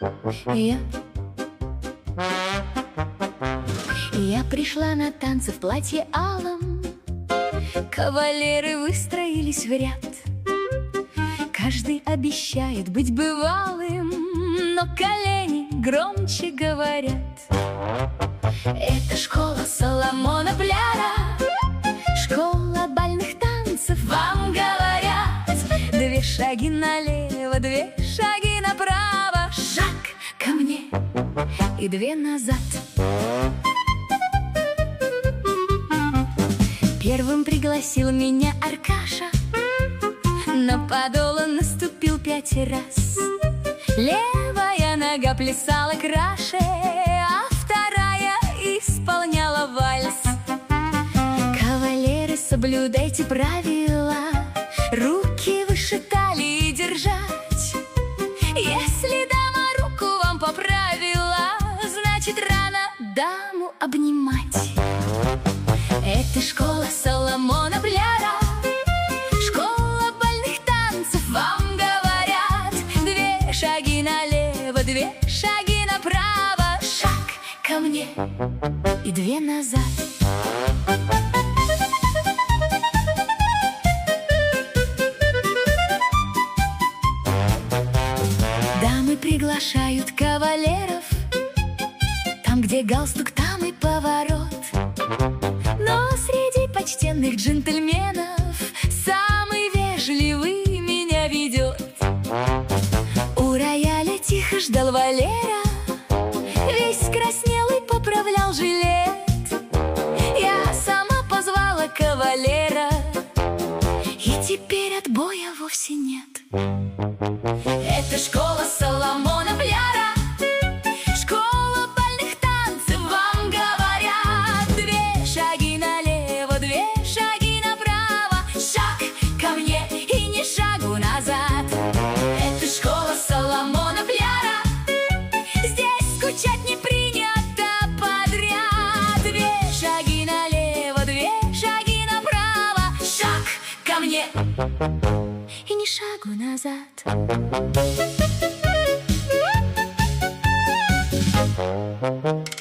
Я Я пришла на танцы в платье алом. Кавалеры выстроились в ряд. Каждый обещает быть бывалым, но колени громче говорят. Это школа Соломона Пляра, школа бальных танцев, вам говорят. 2 шаги налево, 2 шаги направо, шаг ко мне и 2 назад. Первым пригласил меня Аркаша, на подол он наступил 5 раз. Левая нога плясала краше, а вторая исполняла вальс. Кавалеры, соблюдайте правила, руки выше талии держать. Если дама руку вам поправила, значит рано даму обнимать. Это школа Соломона Пляра, школа бальных танцев, вам говорят. 2 шаги налево, 2 шаги направо, шаг ко мне и 2 назад. Дамы приглашают кавалеров, там, где галстук, там и поворот. Но среди почтенных джентльменов самый вежливый меня ведет. У рояля тихо ждал Валера, весь краснел и поправлял жилет. Я сама позвала кавалера, и теперь отбоя вовсе нет. Это школа Соломона Пляра, школа бальных танцев, вам говорят. 2 шаги налево, 2 шаги направо, шаг ко мне и ни шагу назад. Это школа Соломона Пляра, здесь скучать не принято подряд. 2 шаги налево, 2 шаги направо, шаг ко мне и ни шагу назад.